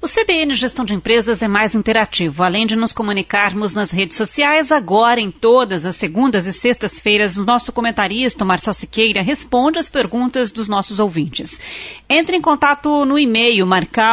O CBN Gestão de Empresas é mais interativo. Além de nos comunicarmos nas redes sociais, agora em todas as segundas e sextas-feiras, o nosso comentarista, Marcel Siqueira, responde as perguntas dos nossos ouvintes. Entre em contato no e-mail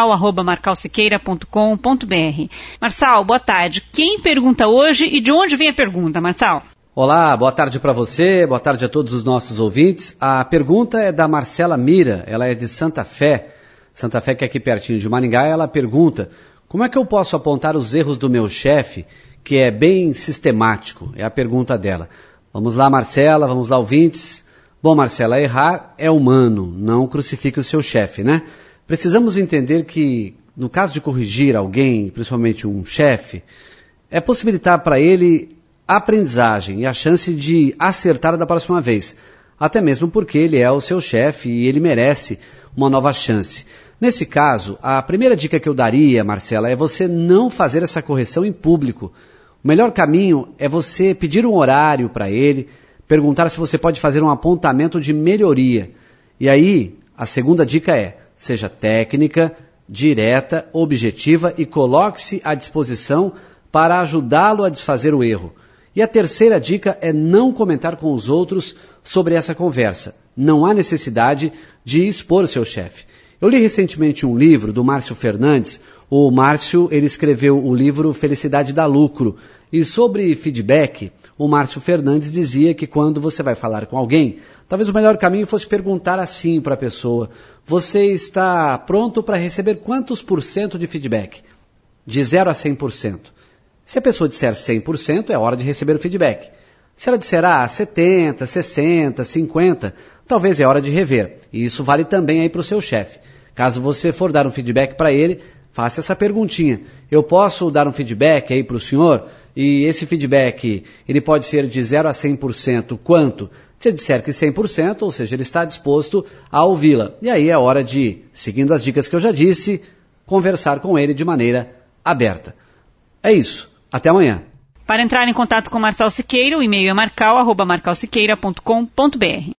marcal@marcalsiqueira.com.br. Marçal, boa tarde. Quem pergunta hoje e de onde vem a pergunta, Marçal? Olá, boa tarde para você, boa tarde a todos os nossos ouvintes. A pergunta é da Marcela Mira, ela é de Santa Fé. Santa Fé, que é aqui pertinho de Maringá. Ela pergunta: como é que eu posso apontar os erros do meu chefe, que é bem sistemático? É a pergunta dela. Vamos lá, Marcela, vamos lá, ouvintes. Bom, Marcela, errar é humano, não crucifique o seu chefe, né? Precisamos entender que, no caso de corrigir alguém, principalmente um chefe, é possibilitar para ele a aprendizagem e a chance de acertar da próxima vez. Até mesmo porque ele é o seu chefe e ele merece uma nova chance. Nesse caso, a primeira dica que eu daria, Marcela, é você não fazer essa correção em público. O melhor caminho é você pedir um horário para ele, perguntar se você pode fazer um apontamento de melhoria. E aí, a segunda dica é: seja técnica, direta, objetiva e coloque-se à disposição para ajudá-lo a desfazer o erro. E a terceira dica é não comentar com os outros sobre essa conversa. Não há necessidade de expor seu chefe. Eu li recentemente um livro do Márcio Fernandes. O Márcio, ele escreveu o livro Felicidade dá Lucro. E sobre feedback, o Márcio Fernandes dizia que quando você vai falar com alguém, talvez o melhor caminho fosse perguntar assim para a pessoa: você está pronto para receber quantos por cento de feedback? De 0 a 100%. Se a pessoa disser 100%, é hora de receber o feedback. Se ela disser 70, 60, 50, talvez é hora de rever. E isso vale também aí para o seu chefe. Caso você for dar um feedback para ele, faça essa perguntinha: eu posso dar um feedback aí para o senhor? E esse feedback, ele pode ser de 0 a 100%, quanto? Se ele disser que 100%, ou seja, ele está disposto a ouvi-la. E aí é hora de, seguindo as dicas que eu já disse, conversar com ele de maneira aberta. É isso. Até amanhã. Para entrar em contato com Marcel Siqueira, o e-mail é marcal@marcalsiqueira.com.br.